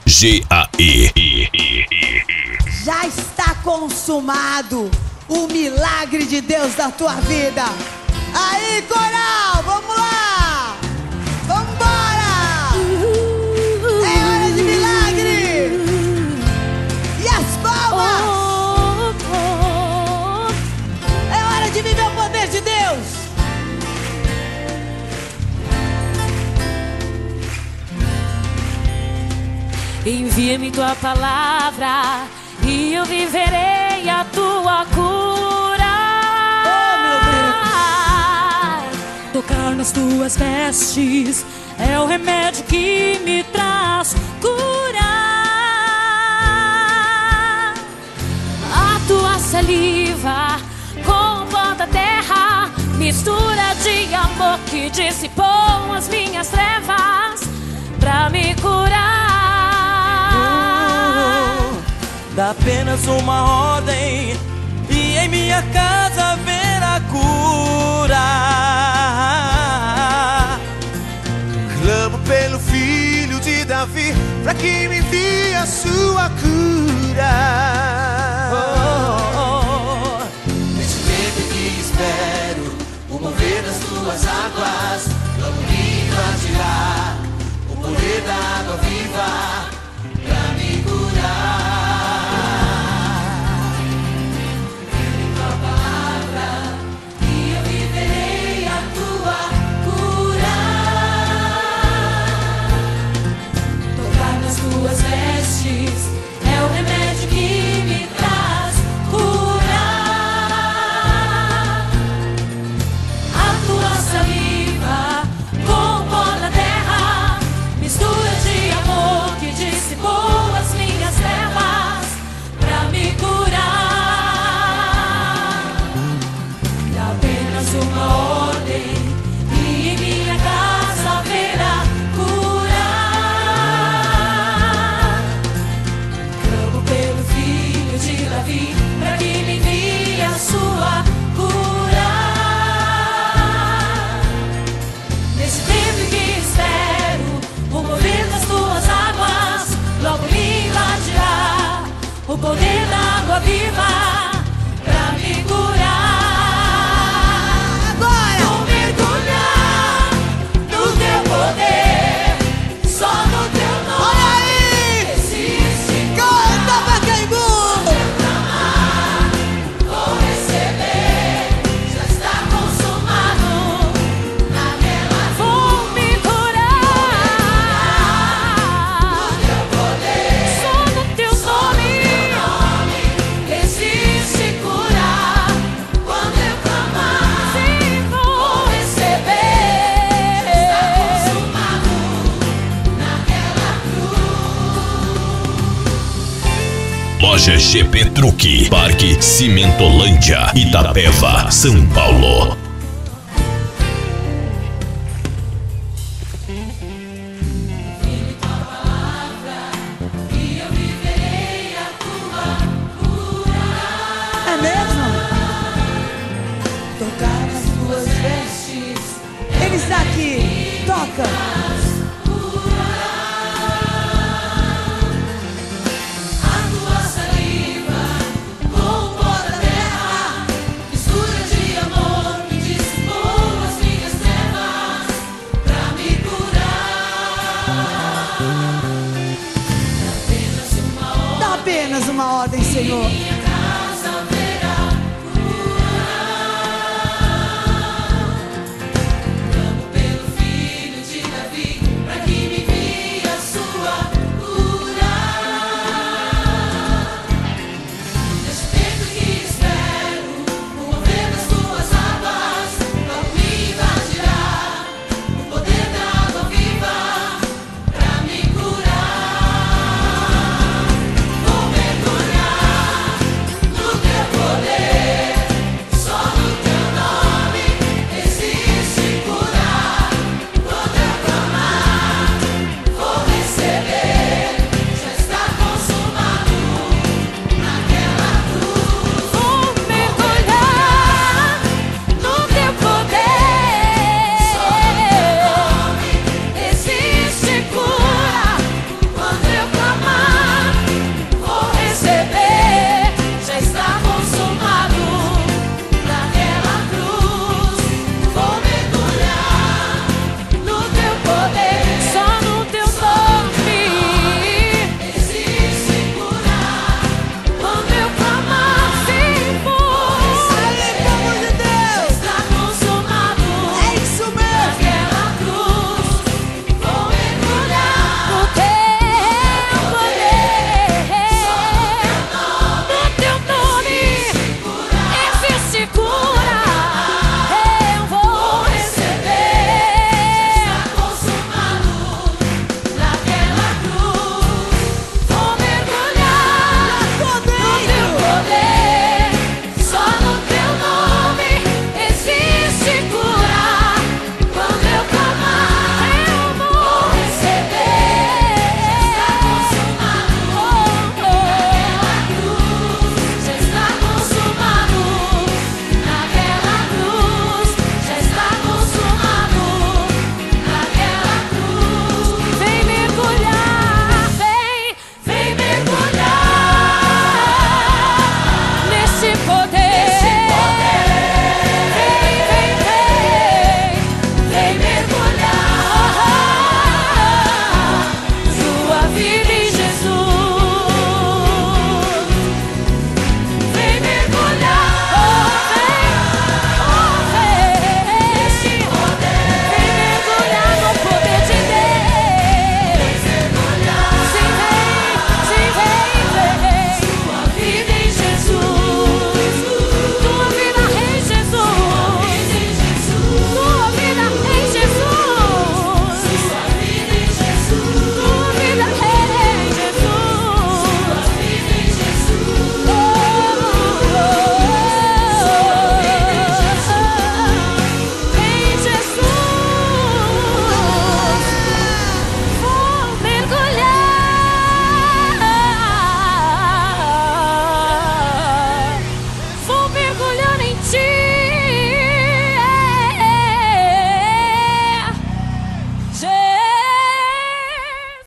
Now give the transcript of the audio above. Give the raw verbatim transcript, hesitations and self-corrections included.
G A E. Já está consumado o milagre de Deus da tua vida. Aí, coral, vamos lá! Vambora! É hora de milagre! E as palmas! É hora de viver o poder de Deus! Envia-me tua palavra e eu viverei a tua cura. Oh, meu Deus! Tocar nas tuas vestes é o remédio que me traz cura. A tua saliva com o pó da terra, mistura de amor que dissipou as minhas trevas pra me curar. Dá apenas uma ordem e em minha casa haverá cura. Clamo pelo filho de Davi pra que me envie a sua cura. Oh, oh, oh. Nesse tempo que espero o mover das tuas águas, logo me invadirá o poder da água viva pra me curar. É o remédio que me traz cura. A tua saliva com o pó da terra, mistura de amor que dissipou as minhas trevas pra me curar. Dá apenas uma ordem e em minha casa haverá cura. Pra que me envie a sua cura. Nesse tempo que espero o mover das tuas águas, logo me invadirá o poder da água viva pra me curar. Agora vou mergulhar no teu poder, só no teu nome. Olha aí! Existe canta, Pacaembu! Loja G P Truque, Parque Cimentolândia, Itapeva, São Paulo. É mesmo? Tocar nas tuas vestes. Ele está aqui. Toca. Dá apenas uma ordem, Senhor.